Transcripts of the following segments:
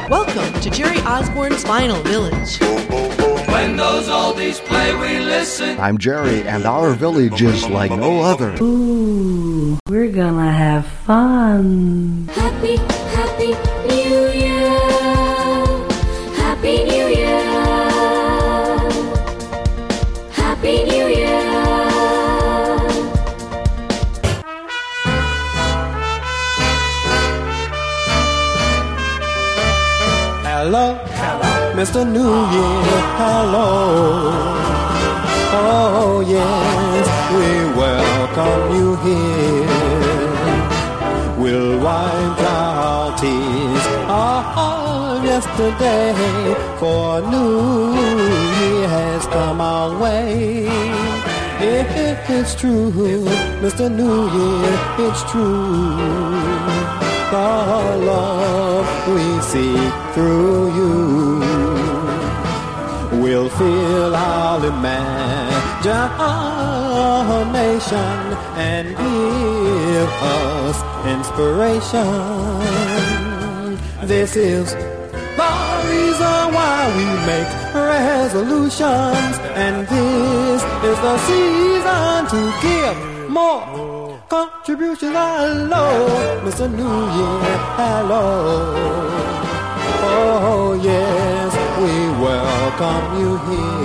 Welcome to Jerry Osborne's Vinyl Village. When those oldies play, we listen. I'm Jerry, and our village is like no other. Ooh, we're gonna have fun. Happy, happy New Year. Happy New Year. Happy New Year. Hello, hello, Mr. New Year, hello. Oh yes, we welcome you here. We'll wipe our tears of yesterday, for New Year has come our way. It's true, Mr. New Year, it's true. The love we see through you will fill our imagination and give us inspiration. This is the reason why we make resolutions, and this is the season to give more contribution. Hello, Mr. New Year, hello. Oh yes, we welcome you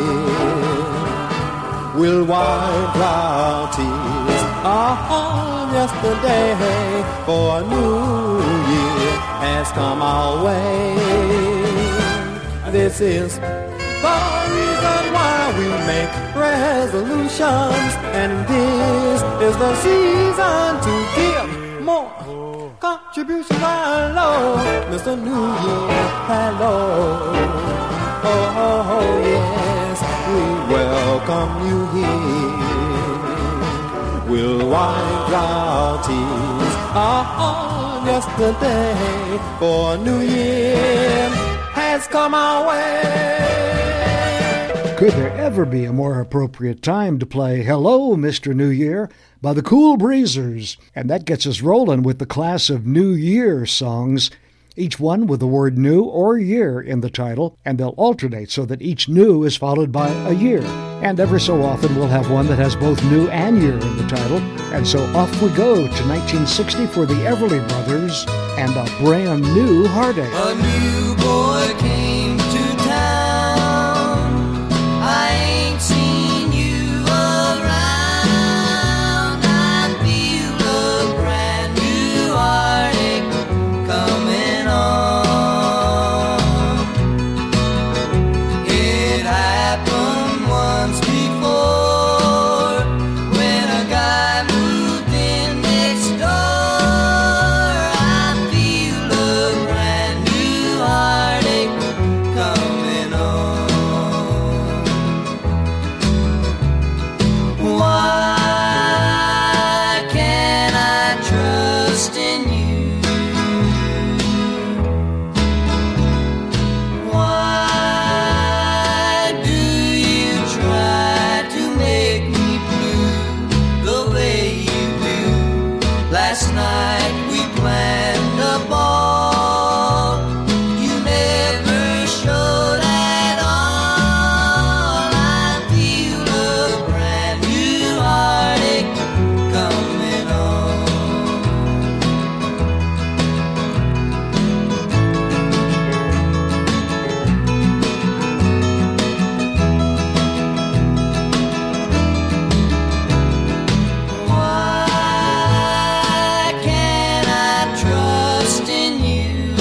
here. We'll wipe our tears on yesterday, for a new year has come our way. This is the reason why we make resolutions, and this is the season to give more contribution. Hello, Mr. New Year, hello. Oh yes, we welcome you here. We'll wipe our tears on yesterday, for a new year has come our way. Could there ever be a more appropriate time to play Hello, Mr. New Year by the Cool Breezers? And that gets us rolling with the class of New Year songs, each one with the word new or year in the title, and they'll alternate so that each new is followed by a year. And every so often we'll have one that has both new and year in the title. And so off we go to 1960 for the Everly Brothers and a brand new heartache. A new boy came to town. I ain't seen you around. I feel a brand new heartache coming on. It happened once before, when a guy moved in next door. I feel a brand new heartache coming on. Why can't I trust in you? Why do you try to make me blue the way you do? Last night we planned a ball. You never showed at all. I feel a brand new heartache coming on. Why can't I trust in you?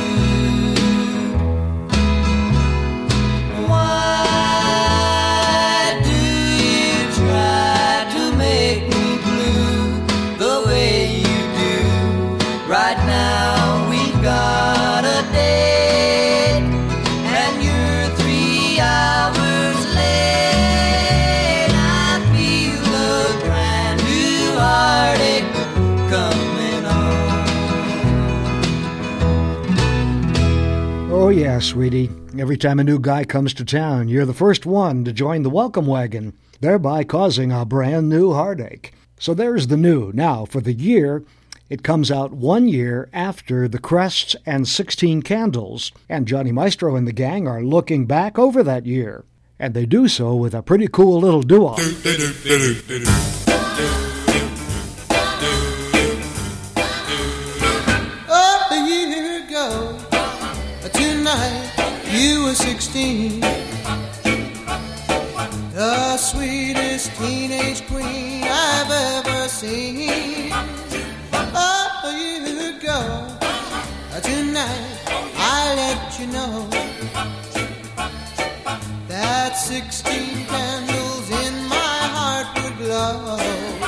Why do you try to make me blue the way you do? Right now we've got a date, and you're 3 hours late. I feel a brand new heartache coming on. Oh yeah, sweetie. Every time a new guy comes to town, you're the first one to join the welcome wagon, thereby causing a brand new heartache. So there's the new. Now, for the year, It comes out 1 year after The Crests and 16 Candles, and Johnny Maestro and the gang are looking back over that year. And they do so with a pretty cool little doo-wop. A year ago, tonight, you were 16. The sweetest teenage queen I've ever seen. A year ago, tonight, I let you know that 16 candles in my heart would glow.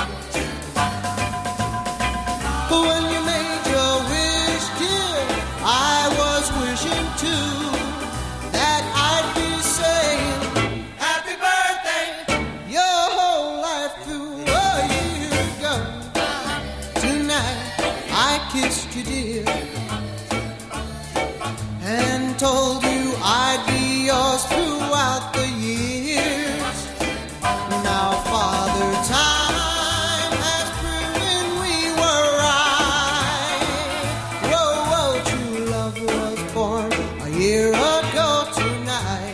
When you made your wish, dear, I was wishing too that I'd be saying happy birthday your whole life through. A year ago tonight I kissed you, dear, and told you I'd be yours throughout the years. Now, Father Time has proven we were right. Whoa, whoa, true love was born a year ago tonight.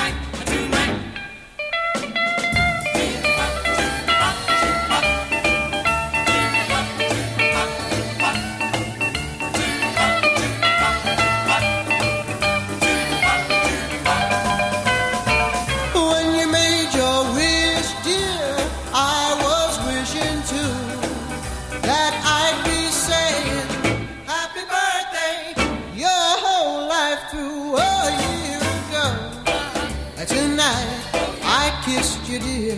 When you made your wish, dear, I was wishing too that I'd be saying happy birthday your whole life through. A year ago tonight I kissed you, dear,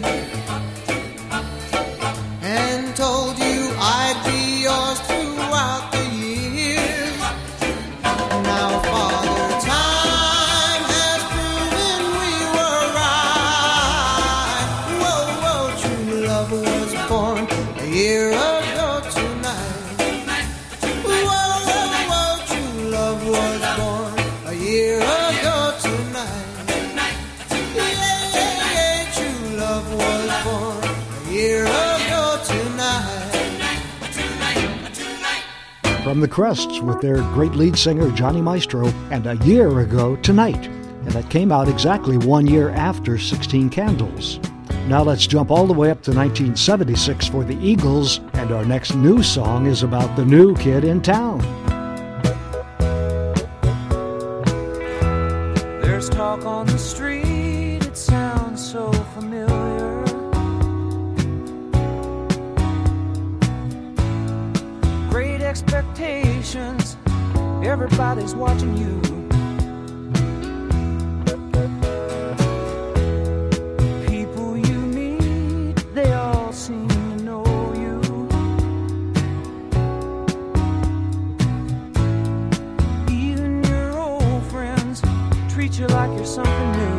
and told you I'd be yours throughout the years. Now, Father Time has proven we were right. Whoa, whoa, true love was born a year ago tonight. Whoa, whoa, whoa, true love was born a year ago tonight. Yeah, yeah, yeah, true love was born a year ago tonight. From the Crests with their great lead singer Johnny Maestro and A Year Ago Tonight. And that came out exactly 1 year after 16 Candles. Now let's jump all the way up to 1976 for the Eagles, and our next new song is about the new kid in town. There's talk on the street, it sounds so familiar. Great expectations, everybody's watching you. People you meet, they all seem to know you. Even your old friends treat you like you're something new.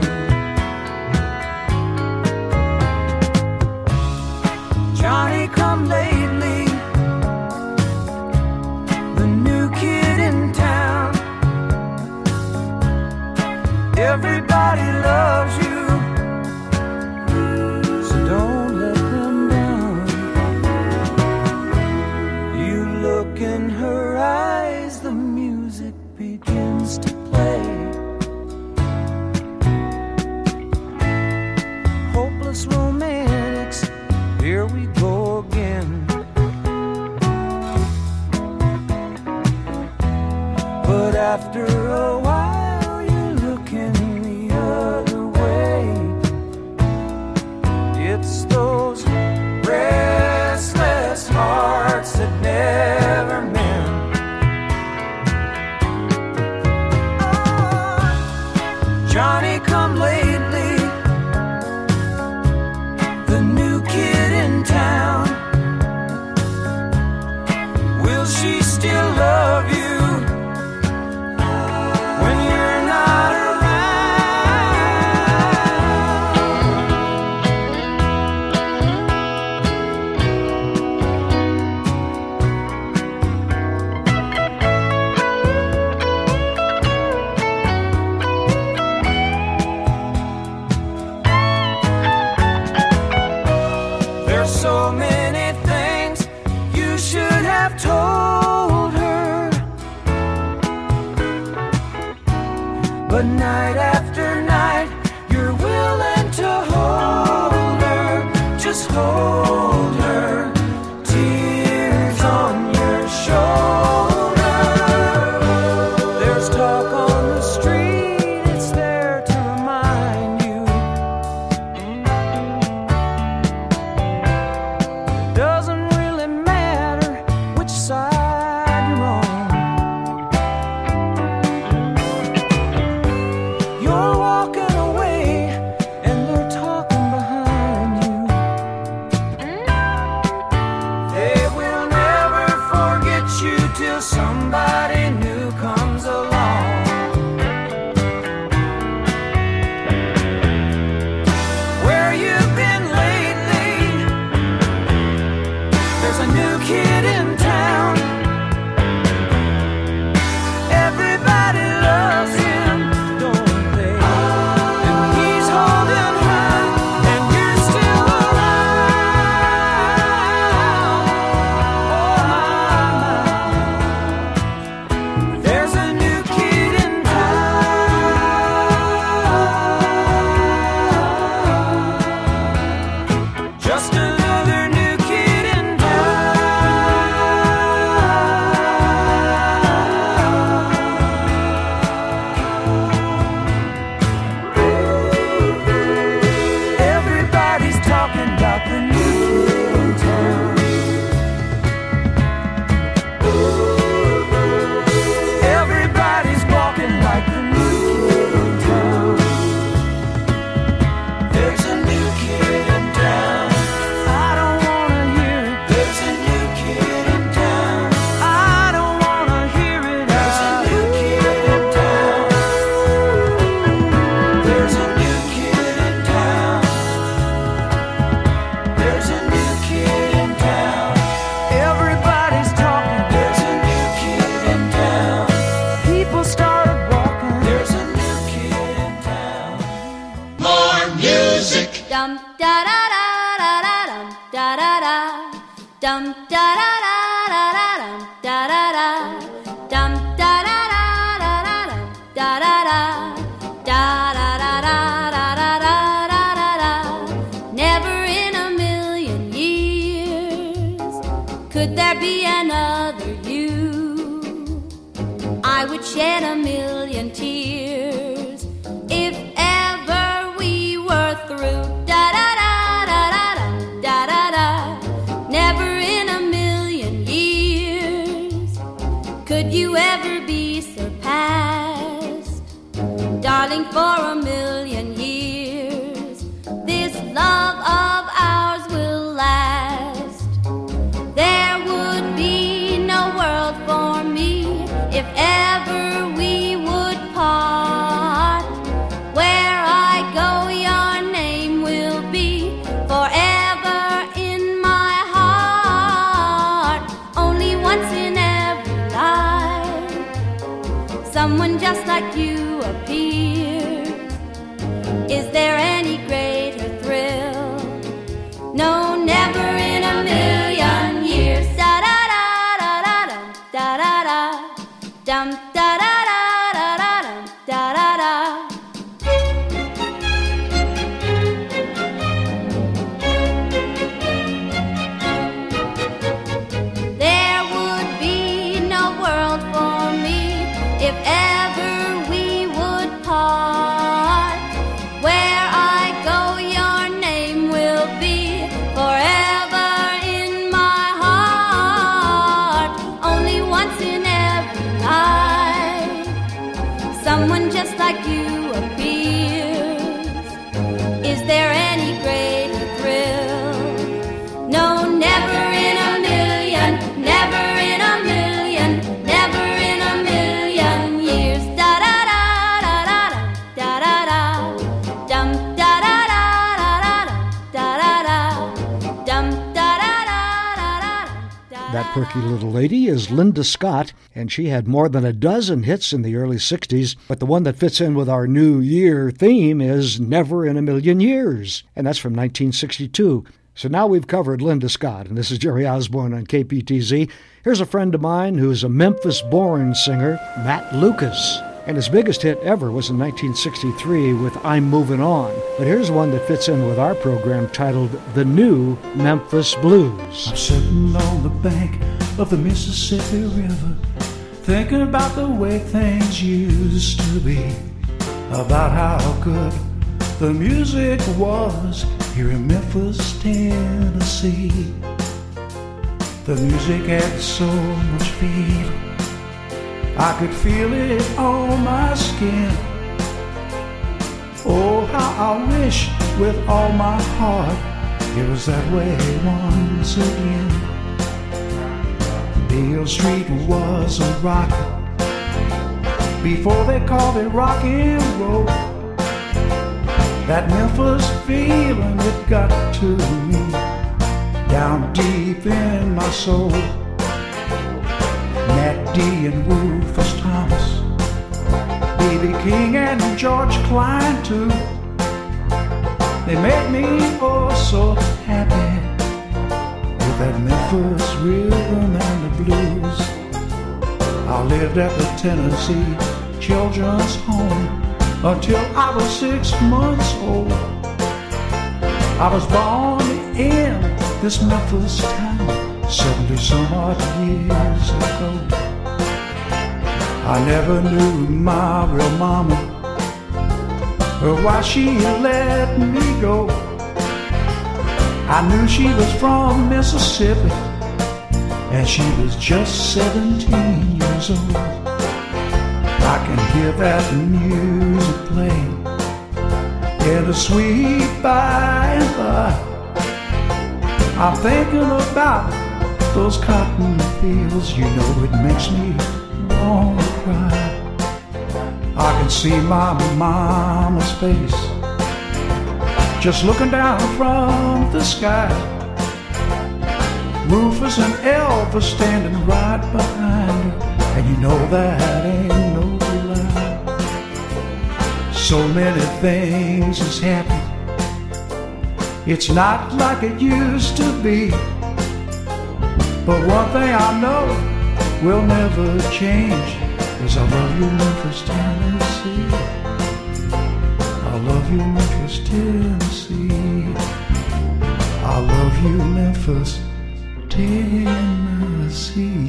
Johnny come lately, the new kid in town. Everybody loves you, so don't let them down. You look in her eyes, the music begins to play. Hopeless romantics, here we go again. But after a while, you're looking the other way. It's those restless hearts that never mend. Johnny come lately, the new kid in town. Will she still love you when you're not around? but night after night you're willing to hold her, just hold her, tears on your shoulder. There's talk on the street, it's there to remind you. It doesn't really matter which side you're on. You're walking away and they're talking behind you. They will never forget you till somebody new comes along. Where you've been lately? There's a new kid in town. Everybody loves him, don't they? And he's holding her, and you're still around. Oh my, there's a new kid in town. Just another new kid in town. Everybody's talking about the new town. Everybody's walking like the new kid in town. There's a new kid in town. I don't wanna hear it. There's a new kid in town. I don't wanna hear it. There's a new kid in town. There's a new kid in town. There's a new kid in town. Everybody's talking. There's a new kid in town. People started walking. There's a new kid in town. More music. Dum da da da da da dum da da da. Dum da da da da da dum da da da. Dum da da da da da dum da da da. Da da da da da da da da da da. Never in a million years could there be another you. I would shed a million tears if ever we were through. Da da da da da da da da. Never in a million years could you ever be surpassed, darling. For a million years, this love of ours will last. There would be no world for me if ever we would part. Where I go, your name will be forever in my heart. Only once in every life, someone just like you appears. Is there any greater thrill? No, never in a million years. Da da da da da da da da. Dum da da da da da dum da da da. There would be no world for me if ever we would part. Where I go, your name will be forever in my heart. Only once in every life, someone just like you appears. Is there any greater thrill? No, never in a million, never in a million, never in a million years. Da da da da da da da da. Dum da da da da da da da da. Dum da da da da da da. That perky little lady is Linda Scott, and she had more than a dozen hits in the early 60s, but the one that fits in with our New Year theme is Never in a Million Years, and that's from 1962. So now we've covered Linda Scott, and this is Jerry Osborne on KPTZ. Here's a friend of mine who's a Memphis-born singer, Matt Lucas. And his biggest hit ever was in 1963 with I'm Moving On. But here's one that fits in with our program titled The New Memphis Blues. I'm sitting on the bank of the Mississippi River, thinking about the way things used to be, about how good the music was here in Memphis, Tennessee. The music had so much feel, I could feel it on my skin. Oh, how I wish with all my heart it was that way once again. Beale Street was a rock before they called it rock and roll. That Memphis feeling, it got to me down deep in my soul. Nat D and Rufus Thomas, B.B. King and George Cline too. They made me oh so happy with that Memphis rhythm and the blues. I lived at the Tennessee Children's Home until I was 6 months old. I was born in this Memphis town 70 some odd years ago. I never knew my real mama or why she let me go. I knew she was from Mississippi and she was just 17 years old. I can hear that music playing in the sweet by and by. I'm thinking about those cotton fields, you know it makes me want to cry. I can see my mama's face just looking down from the sky. Rufus and Elvis standing right behind her, and you know that ain't no lie. So many things has happened, it's not like it used to be. But one thing I know will never change is I love you, Memphis, Tennessee. I love you, Memphis, Tennessee. I love you, Memphis, Tennessee.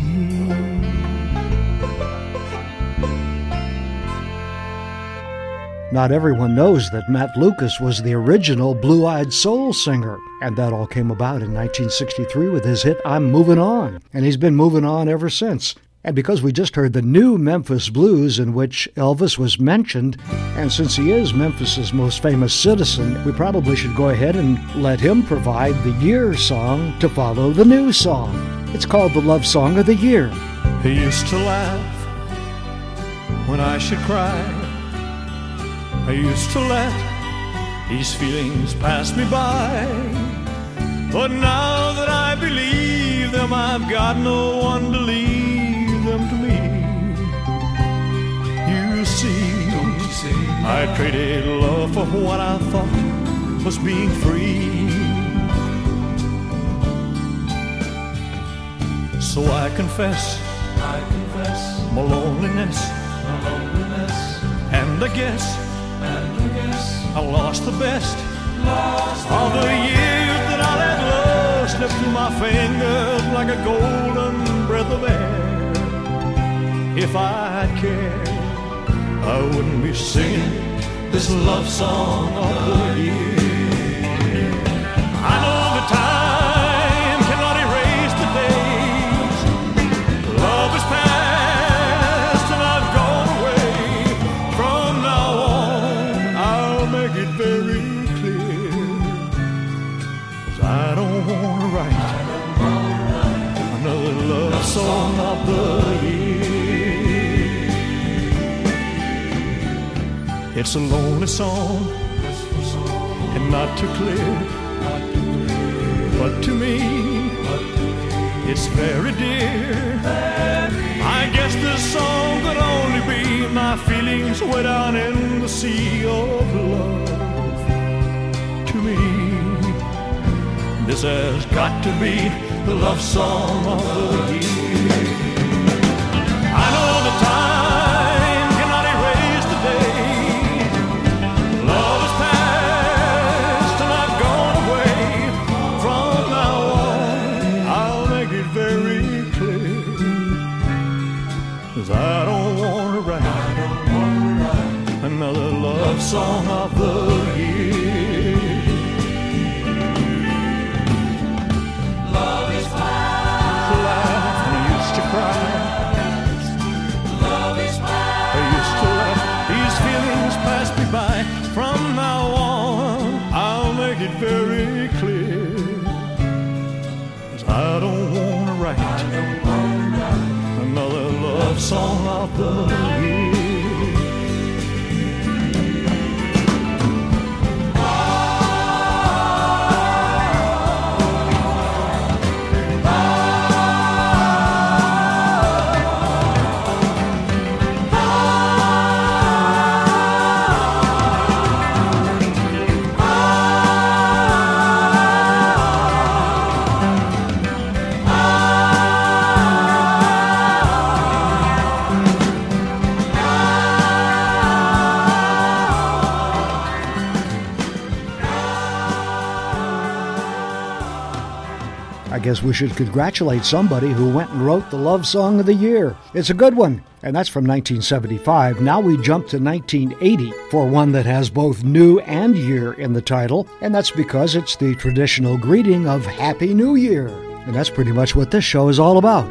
Not everyone knows that Matt Lucas was the original blue-eyed soul singer, and that all came about in 1963 with his hit I'm Moving On, and he's been moving on ever since. And because we just heard the new Memphis Blues in which Elvis was mentioned, and since he is Memphis's most famous citizen, we probably should go ahead and let him provide the year song to follow the new song. It's called the Love Song of the Year. He used to laugh when I should cry. I used to let these feelings pass me by. But now that I believe them, I've got no one to leave them to me. You see, I traded love for what I thought was being free. So I confess my loneliness, and I guess I lost the best of the years that I let love slip through my fingers like a golden breath of air. If I cared, I wouldn't be singing this love song of the year. I know the time cannot erase the days. Love is past and I've gone away. From now on, I'll make it very clear, 'cause I don't want to write another love song of the year. It's a lonely song and not too clear, but to me it's very dear. I guess this song could only be my feelings way down in the sea of love. To me, this has got to be the love song of the year. I know the time cannot erase love song of the year. Love is blind. Laugh when he used to cry. Love is blind. I used to let these feelings pass me by. From now on, I'll make it very clear, 'cause I don't want to write another love song of the year. I guess we should congratulate somebody who went and wrote the love song of the year. It's a good one, and that's from 1975. Now we jump to 1980 for one that has both new and year in the title, and that's because it's the traditional greeting of Happy New Year. And that's pretty much what this show is all about.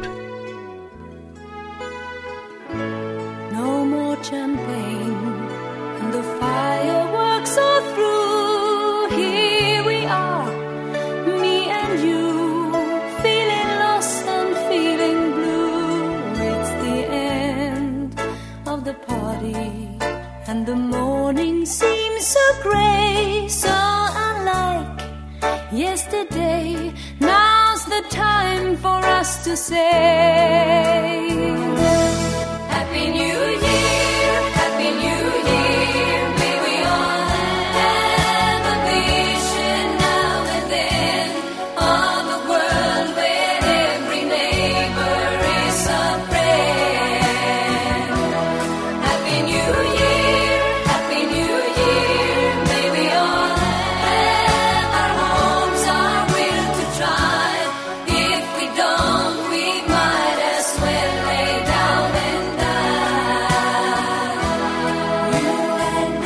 No more champagne, and the fireworks are through. Here we are, me and you, feeling lost and feeling blue. It's the end of the party, and the morning seems so grey, so unlike yesterday. Now's the time for us to say Happy New Year, Happy New Year. May we all have a vision now and then of a world where every neighbor is a friend. Happy New Year, Happy New Year. May we all have our homes, our will to try. If we don't, we might as well lay down and die. You and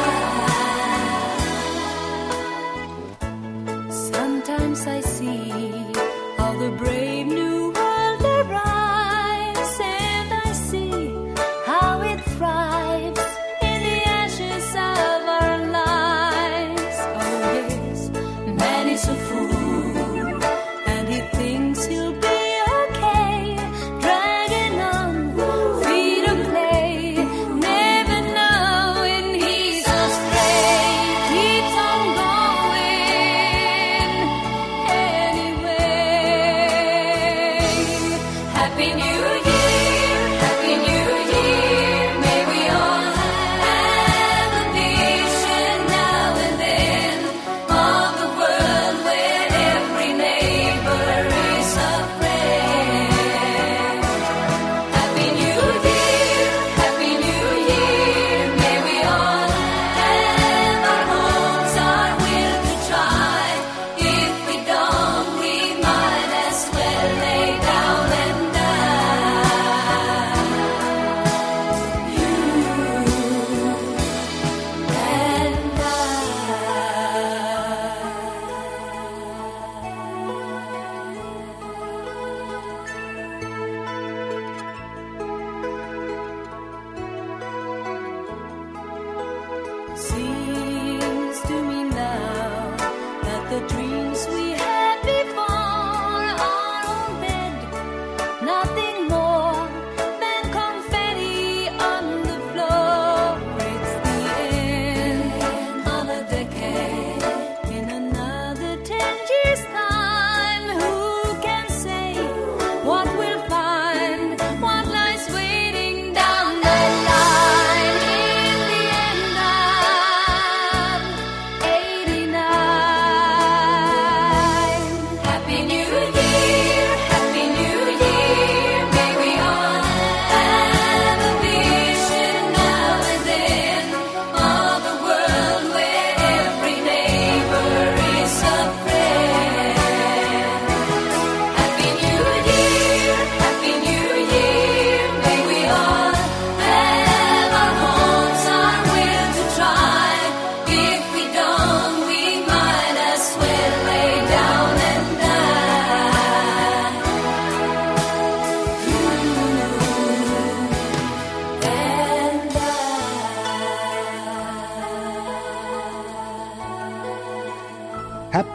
I. Sometimes I see how the brave new world arrives, and I see how it thrives in the ashes of our lives. Oh yes, man is a fool, and he thinks he'll be okay, dragging on feet of clay, never knowing he's astray. Keeps on going anyway. Happy New Year, Happy New Year. May we all have a vision now and then of a world where every neighbor is a friend. Happy New Year, Happy New Year. May we all have our homes, our will to try. If we don't, we might as well lay down and die. You and Seems to me now that the dreams we had before are all dead. Nothing more than confetti on the floor. It's the end of a decade. In another 10 years' time, who can say what we'll find? What lies waiting down the line? In the end, I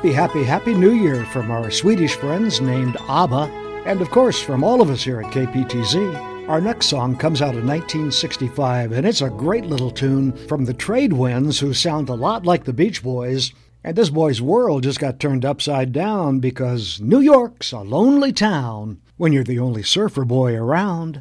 happy, happy, happy New Year from our Swedish friends named ABBA, and of course from all of us here at KPTZ. Our next song comes out in 1965, and it's a great little tune from the Trade Winds, who sound a lot like the Beach Boys. And this boy's world just got turned upside down because New York's a lonely town when you're the only surfer boy around.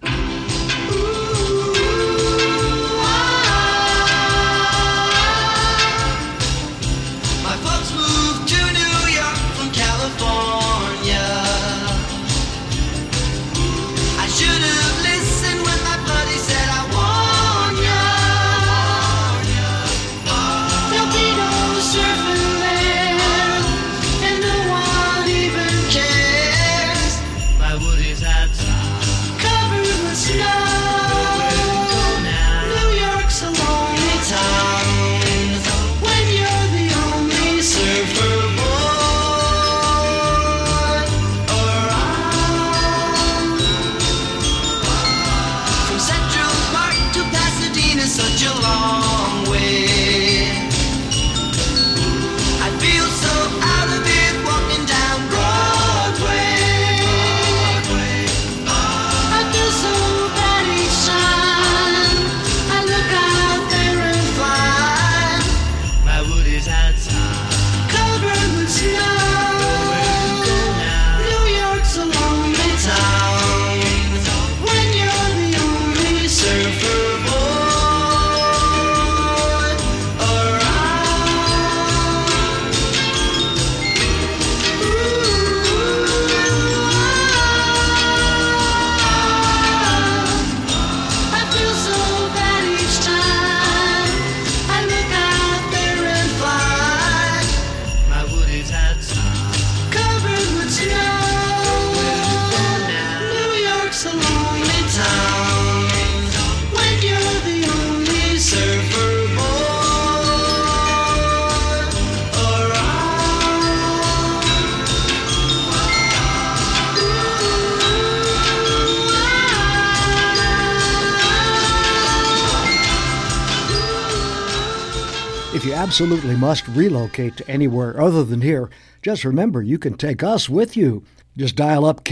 If you absolutely must relocate to anywhere other than here, just remember you can take us with you. Just dial up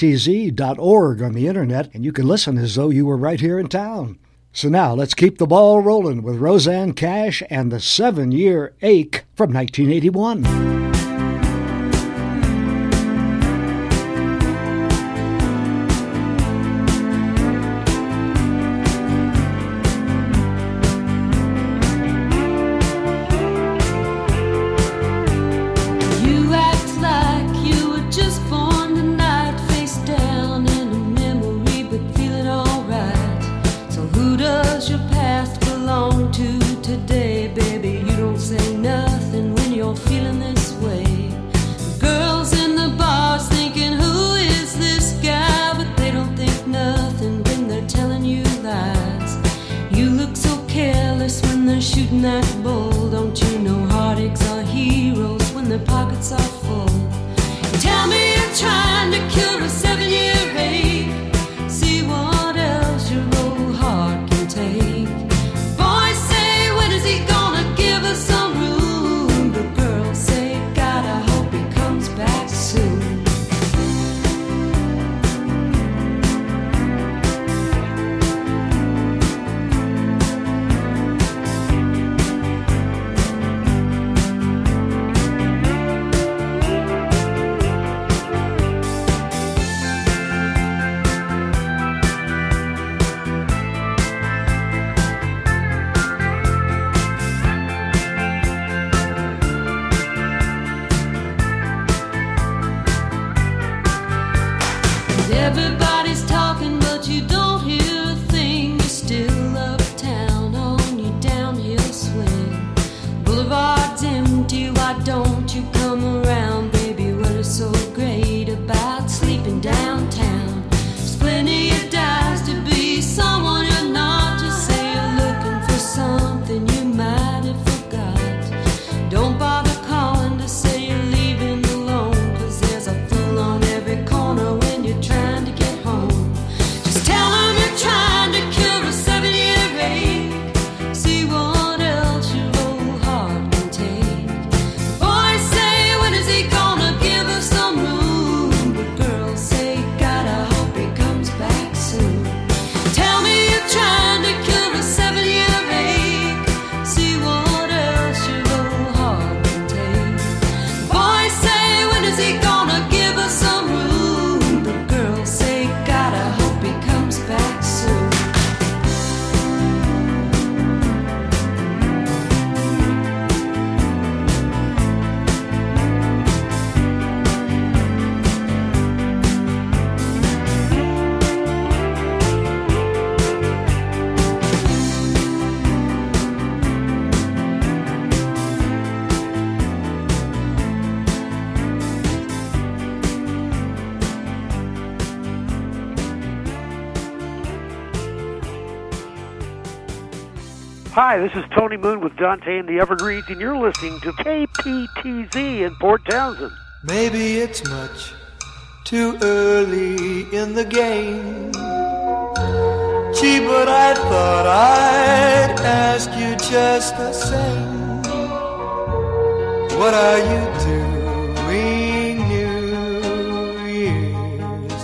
kptz.org on the internet and you can listen as though you were right here in town. So now let's keep the ball rolling with Rosanne Cash and the 7-Year Ache from 1981. Shooting that bull, don't you know heartaches are heroes when their pockets are full? Tell me you're trying to cure a 7-year ache. See what else your old heart can take. Boys say, when is he gonna give us some room? The girls say, God, I hope he comes back soon. Hi, this is Tony Moon with Dante and the Evergreens, and you're listening to KPTZ in Port Townsend. Maybe it's much too early in the game. Gee, but I thought I'd ask you just the same. What are you doing New Year's?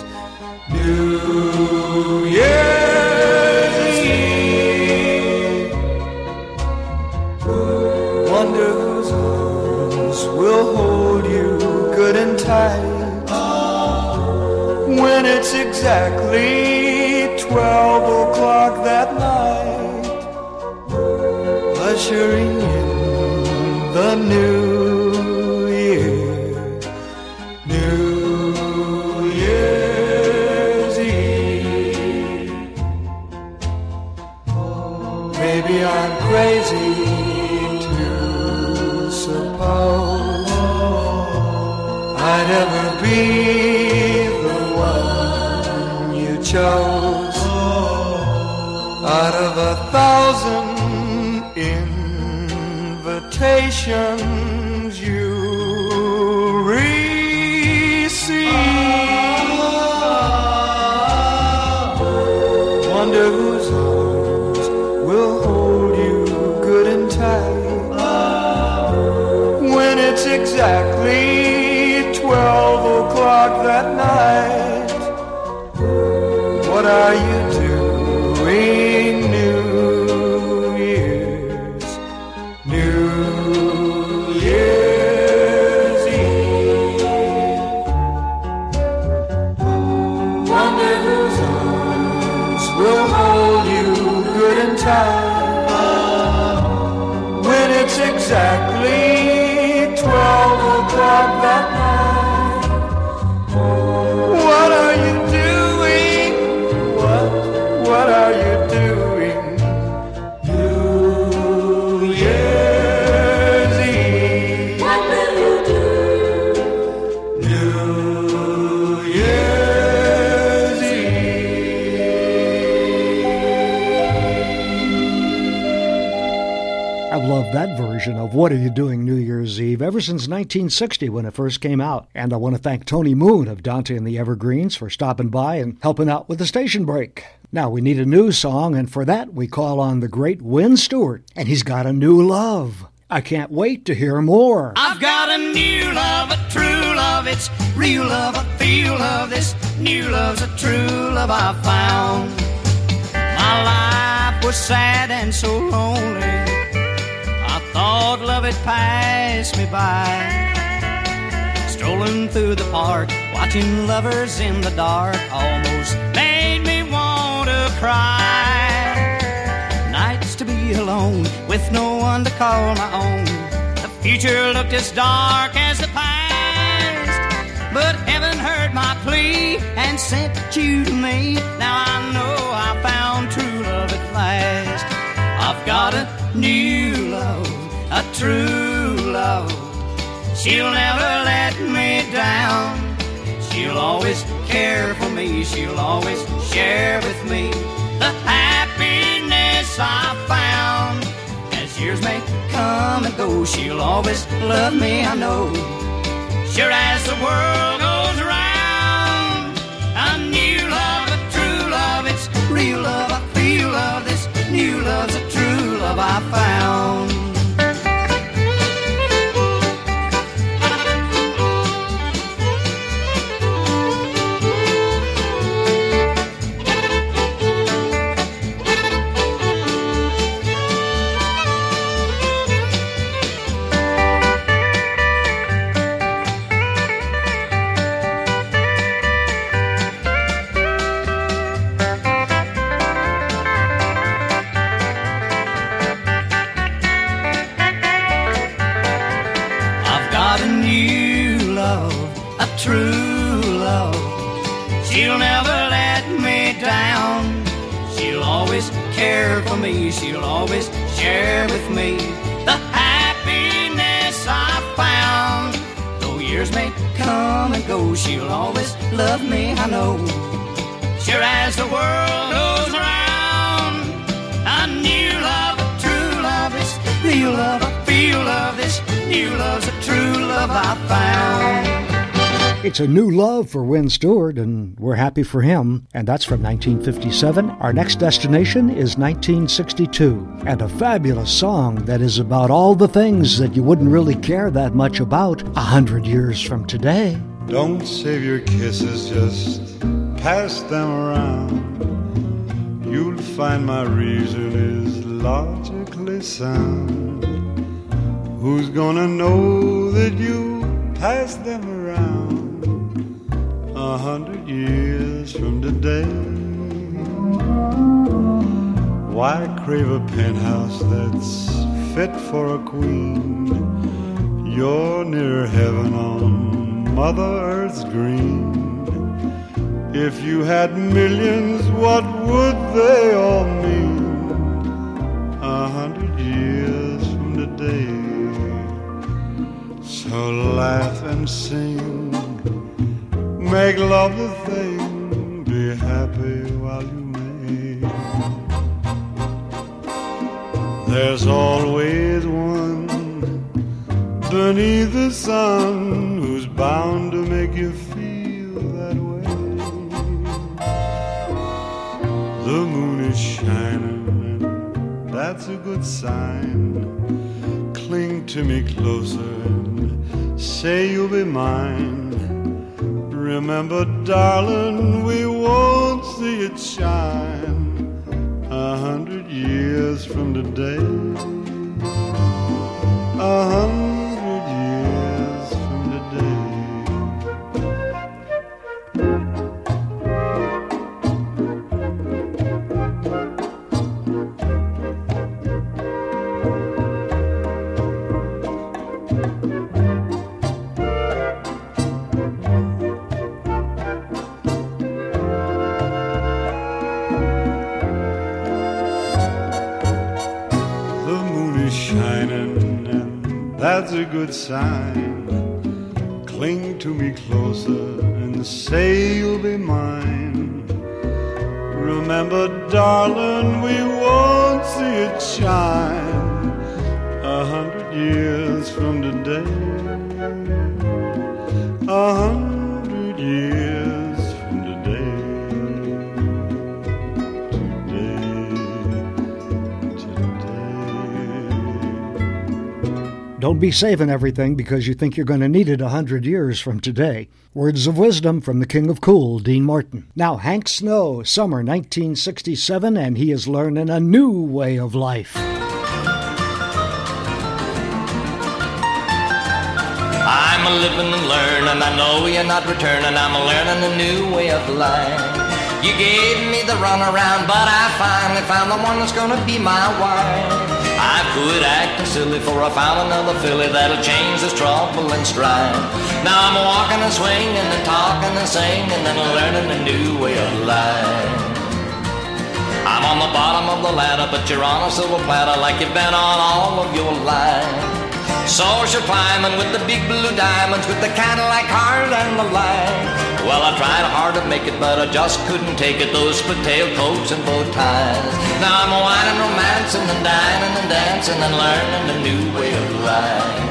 New Year's Eve. Wonder whose arms will hold you good and tight when it's exactly 12 o'clock that night, ushering in the new year, New Year's Eve. Maybe I'm crazy to suppose I'd ever be the one you chose. Out of 1,000 invitations you receive, wonder whose arms will hold you good and tight when it's exactly 12 o'clock that night. What are you doing New Year's? New Year's Eve. Wonder whose arms will hold you good and tight when it's exactly 12 o'clock that night. What are you doing? What are you doing? New Year's Eve. What will you do? New Year's Eve. I've loved that version of What Are You Doing New Year's Eve ever since 1960 when it first came out. And I want to thank Tony Moon of Dante and the Evergreens for stopping by and helping out with the station break. Now we need a new song, and for that we call on the great Wynn Stewart, and he's got a new love. I can't wait to hear more. I've got a new love, a true love, it's real love, I feel love, this new love's a true love I found. My life was sad and so lonely, I thought love had passed me by. Strolling through the park, watching lovers in the dark, almost made me want to cry. Nights to be alone, with no one to call my own. The future looked as dark as the past, but heaven heard my plea and sent you to me. Now I know I found true love at last. I've got a new love, a true love. She'll never let me down. She'll always care for me. She'll always share with me the happiness I found. As years may come and go, she'll always love me, I know. Sure as the world goes round, a new love, a true love, it's real love, I feel love. This new love's a true love I found. True love, she'll never let me down. She'll always care for me. She'll always share with me the happiness I found. Though years may come and go, she'll always love me, I know. Sure as the world goes around, a new love, a true real love, I feel love. This new love's a true love I found. It's a new love for Wynn Stewart, and we're happy for him. And that's from 1957. Our next destination is 1962, and a fabulous song that is about all the things that you wouldn't really care that much about 100 years from today. Don't save your kisses, just pass them around. You'll find my reason is logically sound. Who's gonna know that you passed them around 100 years from today? Why crave a penthouse that's fit for a queen? You're near heaven on Mother Earth's green. If you had millions, what would they all mean 100 years from today? So laugh and sing, make love the thing, be happy while you may. There's always one beneath the sun who's bound to make you feel that way. The moon is shining, and that's a good sign. Cling to me closer and say you'll be mine. Remember, darling, we won't see it shine 100 years from today. 100 years from today. That's a good sign. Cling to me closer and say you'll be mine. Remember, darling, we won't see it shine 100 years from today. 100 years from today. Don't be saving everything because you think you're going to need it 100 years from today. Words of wisdom from the King of Cool, Dean Martin. Now, Hank Snow, summer 1967, and he is learning a new way of life. I'm a living and learning, I know you're not returning, I'm a learning a new way of life. You gave me the runaround, but I finally found the one that's gonna be my wife. I quit acting silly, for I found another filly that'll change this trouble and strife. Now I'm walking and swinging and talking and singing and learning a new way of life. I'm on the bottom of the ladder, but you're on a silver platter like you've been on all of your life. Social climbing with the big blue diamonds, with the Cadillac heart and the light. Well, I tried hard to make it, but I just couldn't take it, those split-tailed coats and bow ties. Now I'm whining, romancing and dining and dancing and learning a new way of life.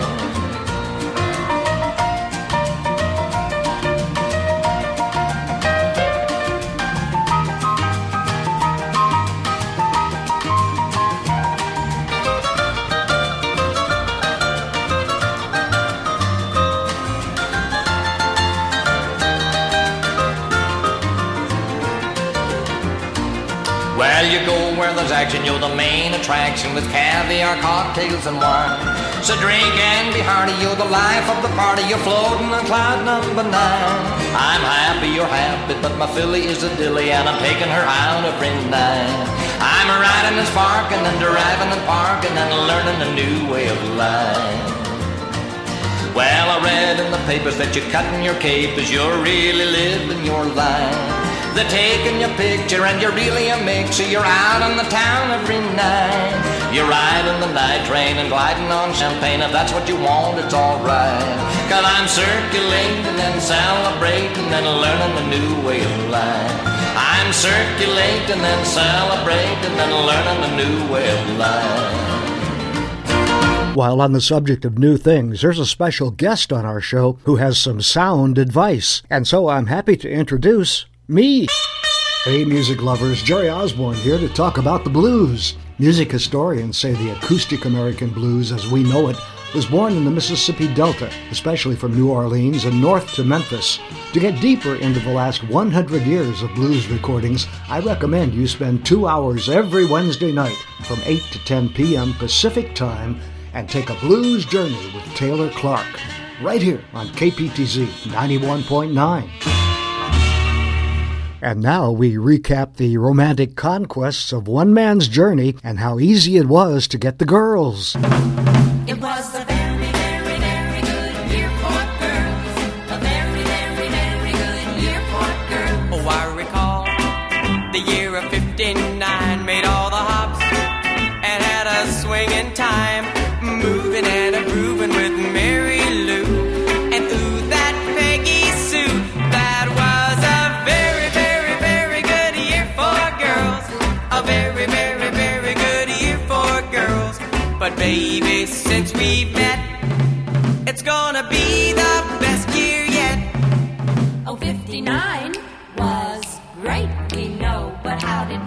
Well, you go where there's action, you're the main attraction, with caviar, cocktails, and wine. So drink and be hearty, you're the life of the party, you're floating on cloud number 9. I'm happy, you're happy, but my filly is a dilly, and I'm taking her out every night. I'm riding and sparking and driving and parking and learning a new way of life. Well, I read in the papers that you're cutting your capers, you're really living your life. They're taking your picture and you're really a mixer. You're out in the town every night. You're riding the night train and gliding on champagne. If that's what you want, it's alright. 'Cause I'm circulating and celebrating and learning a new way of life. I'm circulating and celebrating and learning a new way of life. While on the subject of new things, there's a special guest on our show who has some sound advice. And so I'm happy to introduce me. Hey, music lovers, Jerry Osborne here to talk about the blues. Music historians say the acoustic American blues as we know it was born in the Mississippi Delta, especially from New Orleans and north to Memphis. To get deeper into the last 100 years of blues recordings, I recommend you spend 2 hours every Wednesday night from 8 to 10 p.m. Pacific Time and take a blues journey with Taylor Clark, right here on KPTZ 91.9. And now we recap the romantic conquests of one man's journey and how easy it was to get the girls. It was a very, very, very good year for girls. A very, very, very good year for girls. Oh, I recall the year of 59 made all the hops and had a swinging time, moving and a grooving with Mary Lou. And ooh, that Peggy Sue, that was a very, very, very good year for girls. A very, very, very good year for girls. But baby, since we met, it's gonna be the best year yet. Oh, 59 was great, we know, but how did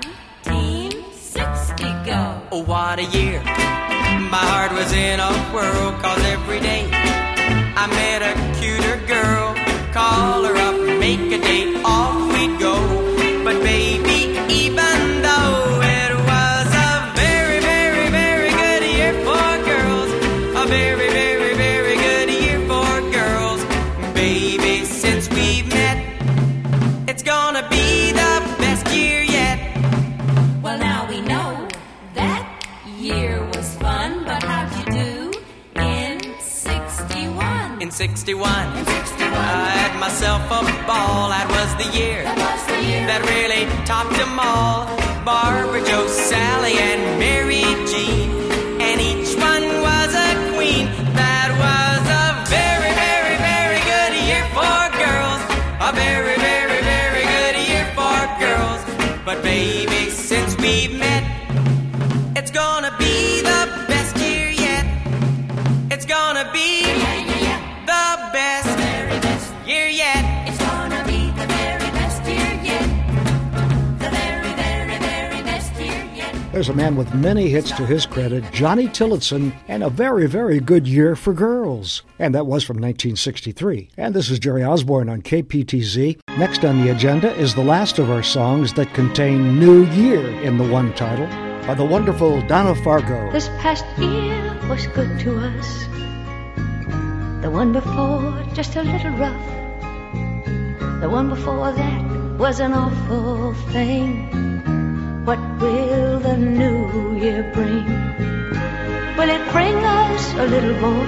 1960 go? Oh, what a year. My heart was in a whirl, 'cause every day I met a cuter girl. Call her up, make a date, off we'd go. But baby, even though it was a very, very, very good year for girls, a very, very, very good year for girls, baby, since we've met, it's gonna be the best year yet. Well, now we know that year was fun, but how'd you do in 61? In 61, I had myself a ball. That was the year that really topped them all. Barbara, Joe, Sally, and Mary Jean, and each one was a queen. That was a very, very, very good year for girls. A very, very, very good year for girls. But baby, since we've met, it's gonna be the best year yet. It's gonna be the best year yet. It's gonna be the very best year yet. The very, very, very best year yet. There's a man with many hits to his credit, Johnny Tillotson, and a very, very good year for girls. And that was from 1963. And this is Jerry Osborne on KPTZ. Next on the agenda is the last of our songs that contain New Year in the one title by the wonderful Donna Fargo. This past year was good to us. The one before, just a little rough. The one before that was an awful thing. What will the new year bring? Will it bring us a little boy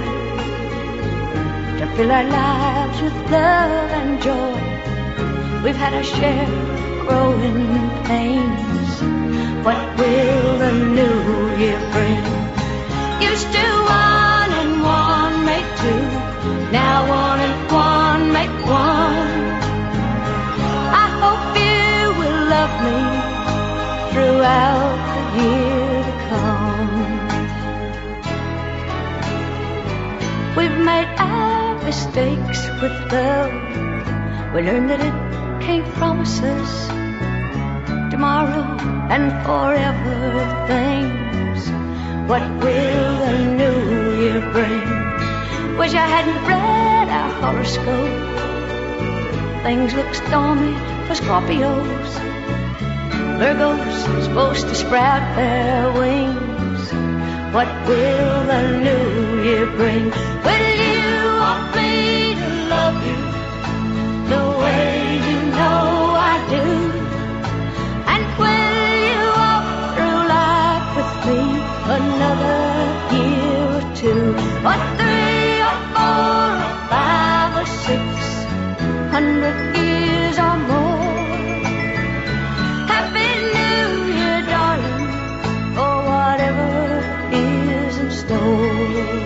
to fill our lives with love and joy? We've had our share of growing pains. What will the new year bring? Used to 1 and 1 make 2. Now 1 and 1 make 1. I hope you will love me throughout the year to come. We've made our mistakes with love. We learned that it can't promise us tomorrow and forever things. What will the new year bring? Wish I hadn't read our horoscope. Things look stormy for Scorpios. Virgos supposed to sprout their wings. What will the new year bring? Will you want me to love you the way you know I do? And will you walk through life with me another year or two? Or 3 or 4 or 5 or 600 years or more? Happy New Year, darling, or whatever is in store.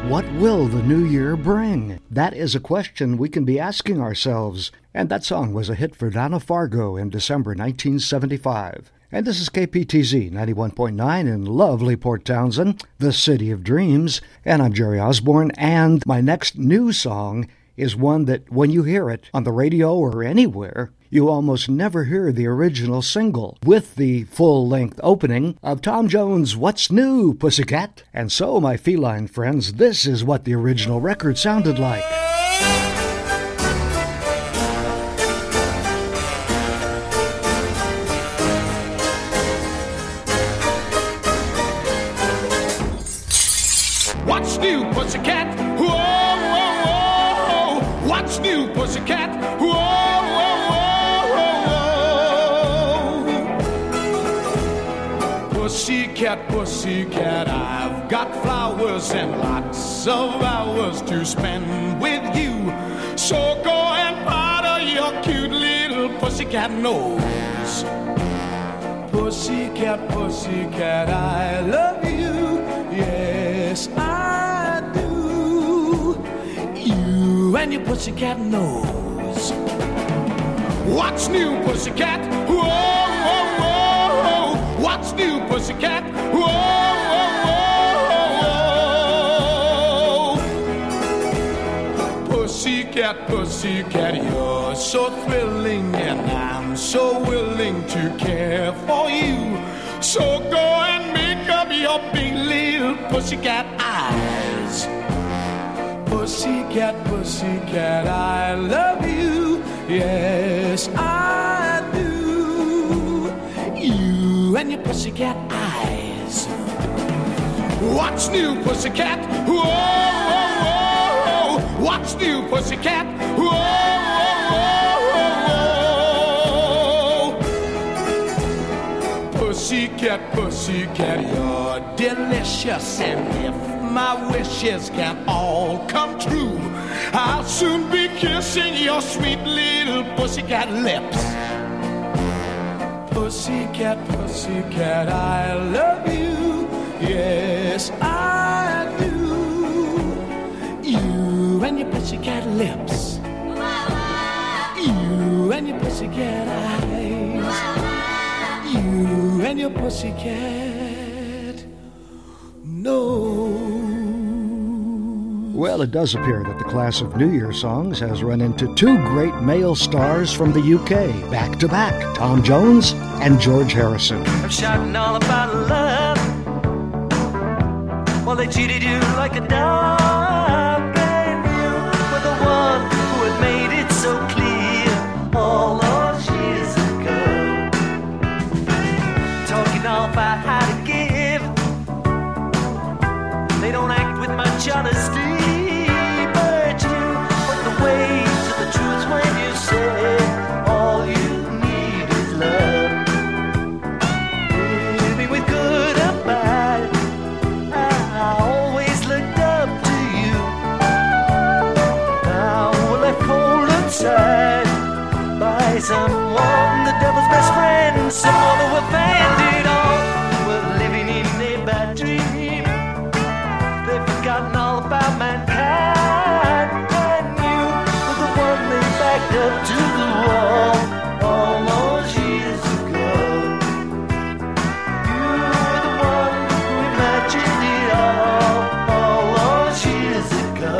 What will the new year bring? That is a question we can be asking ourselves. And that song was a hit for Donna Fargo in December 1975. And this is KPTZ 91.9 in lovely Port Townsend, the city of dreams. And I'm Jerry Osborne, and my next new song is one that when you hear it on the radio or anywhere, you almost never hear the original single, with the full-length opening of Tom Jones' What's New, Pussycat? And so, my feline friends, this is what the original record sounded like. What's new, pussycat? Whoa, whoa, whoa. What's new, pussycat? Whoa, whoa, whoa, whoa. Pussycat, pussycat, I've got flowers and lots of hours to spend with you. So go and powder your cute little pussycat nose. Pussycat, pussycat, I love you. Yes, I do. You and your pussycat nose. What's new, pussycat? Whoa, whoa, whoa. What's new, pussycat? Whoa, whoa, whoa. Pussycat, pussycat, you're so thrilling, and I'm so willing to care for you. So go and make up your big little pussycat eyes. Pussycat, pussycat, I love you. Yes, I do. You and your pussycat eyes. What's new, pussycat? Whoa, whoa, whoa. What's new, pussycat? Whoa, whoa, whoa. Pussycat, pussycat, you're delicious, and if my wishes can all come true, I'll soon be kissing your sweet little pussycat lips. Pussycat, pussycat, I love you. Yes, I do. You and your pussycat lips. You and your pussycat eyes. You and your pussycat nose. Well, it does appear that the class of New Year songs has run into two great male stars from the UK, back to back, Tom Jones and George Harrison. I'm shouting all about love. Well, they treated you like a dog, and you were the one who had made it so clear all those years ago. Talking all about how to give, they don't act with much honesty. But you put the weight to the truth when you say all you need is love. Maybe with good or bad, I always looked up to you. Now we're left cold inside by someone, the devil's best friend, someone who offended all. We're living in a bad dream. They've forgotten all about mankind, and you were the one they backed up to the wall all those years ago. You were the one who imagined it all those years ago.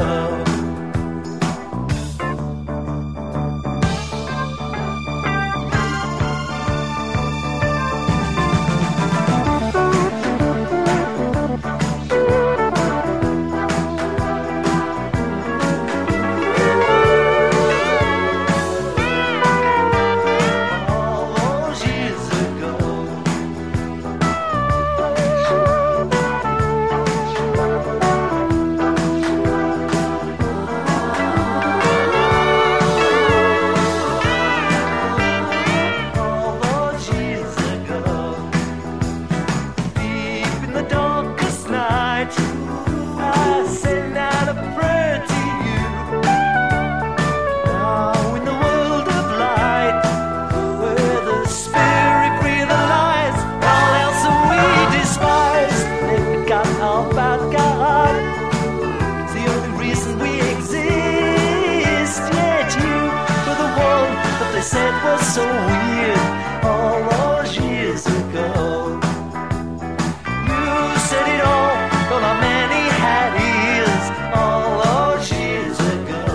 said was so weird all those years ago. You said it all, though not many had ears all those years ago.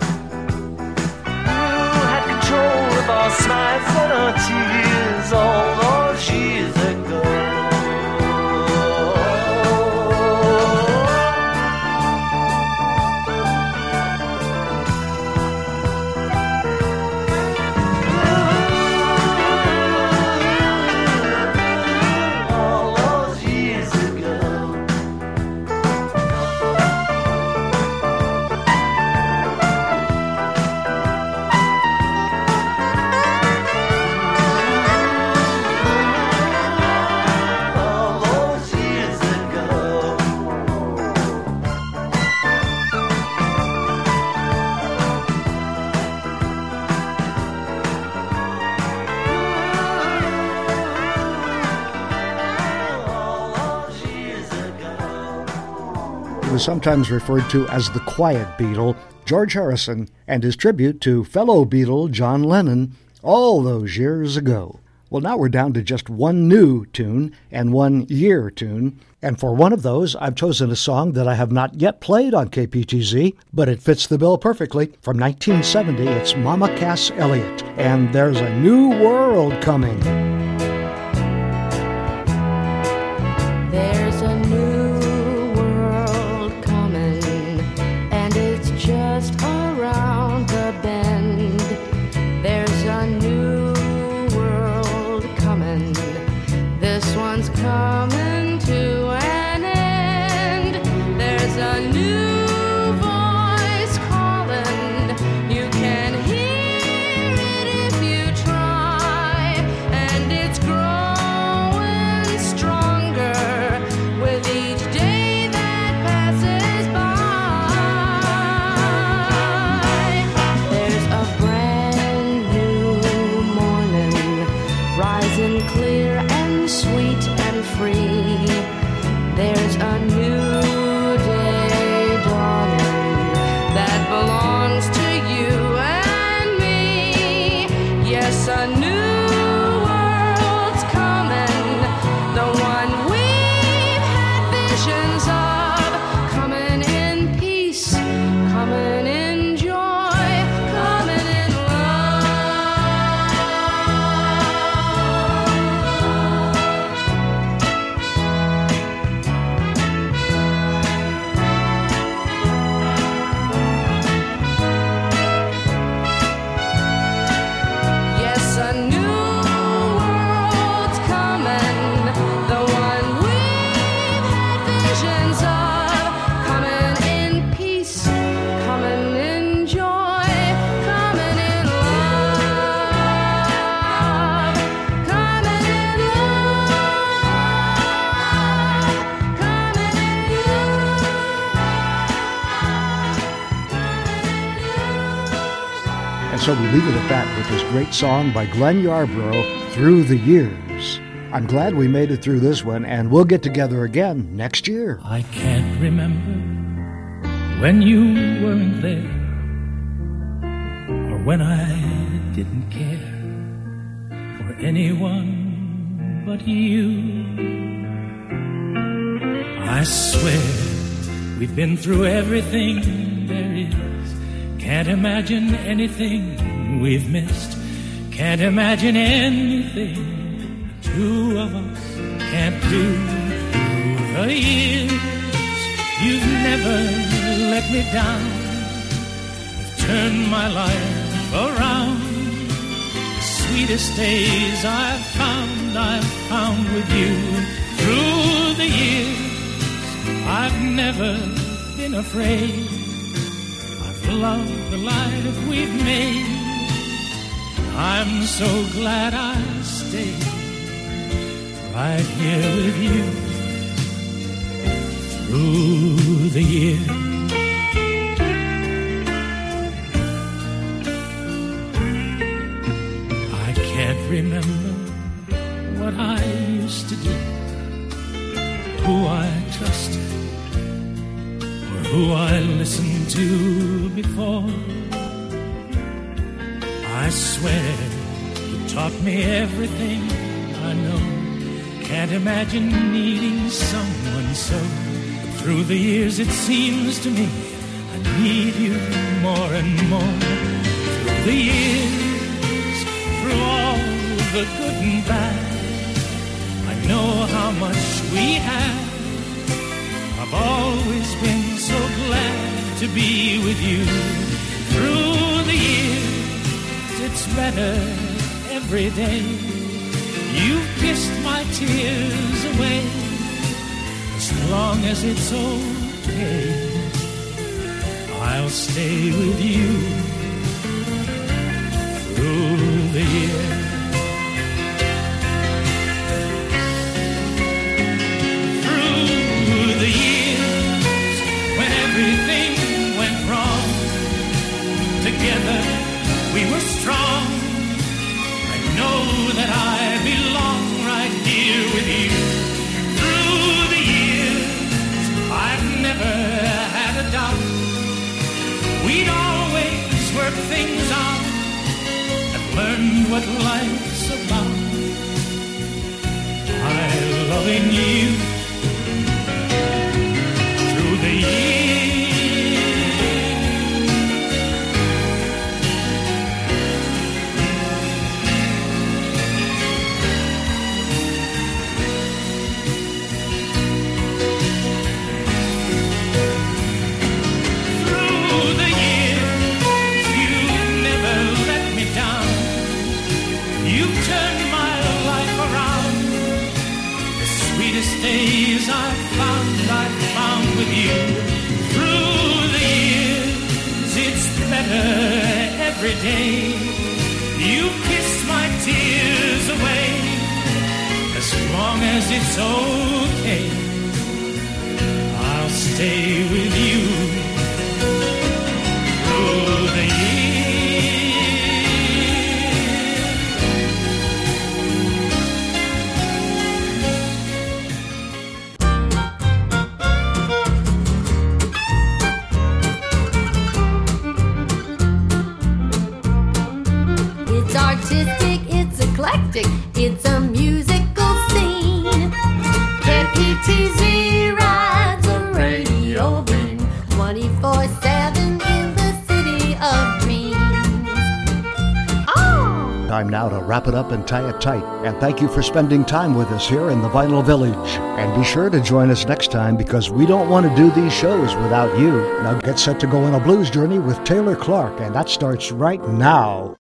You had control of our smiles and our tears all those years ago. Was sometimes referred to as the Quiet Beatle, George Harrison, and his tribute to fellow Beatle John Lennon all those years ago. Well, now we're down to just one new tune and 1 year tune, and for one of those, I've chosen a song that I have not yet played on KPTZ, but it fits the bill perfectly. From 1970, it's Mama Cass Elliot, and There's a New World Coming. There's a new world coming, and it's just around the bend. There's a new world coming. This one's coming to an end. There's a new voice calling. You can hear it if you try, and it's growing stronger with each day that passes by. There's a brand new morning, rising clear and sweet and free. There's a new day dawning that belongs to you and me. Yes, a new world's coming, the one we've had visions of, coming in peace, coming in joy, coming in Yes, a new world's coming, the one we've had visions of, coming in peace, coming in joy, coming in love, coming in love, coming And so we leave it at that with this great song by Glenn Yarbrough, Through the Years. I'm glad we made it through this one, and we'll get together again next year. I can't remember when you weren't there, or when I didn't care for anyone but you. I swear we've been through everything there is. Can't imagine anything we've missed. Can't imagine anything the two of us can't do. Through the years, you've never let me down. You've turned my life around. The sweetest days I've found with you. Through the years, I've never been afraid. I've loved the life we've made. I'm so glad I stayed right here with you through the years. I can't remember what I used to do, who I trusted, or who I listened to before. I swear you taught me everything I know. Can't imagine needing someone so. But through the years it seems to me I need you more and more. Through the years, through all the good and bad, I know how much we have. I've always been so glad to be with you. Through the years, it's better every day. You've kissed my tears away. As long as it's okay, I'll stay with you through the years. Through the years, when everything went wrong, together we were strong. I know that I belong right here with you. Through the years, I've never had a doubt. We'd always work things out and learn what life's about. I'm loving you through the years. Days I've found with you. Through the years, it's better every day. You kiss my tears away. As long as it's okay, I'll stay with you through the years. It's a musical scene. KPTZ rides a radio beam 24/7 in the city of dreams. Oh! Time now to wrap it up and tie it tight. And thank you for spending time with us here in the Vinyl Village. And be sure to join us next time because we don't want to do these shows without you. Now get set to go on a blues journey with Taylor Clark, and that starts right now.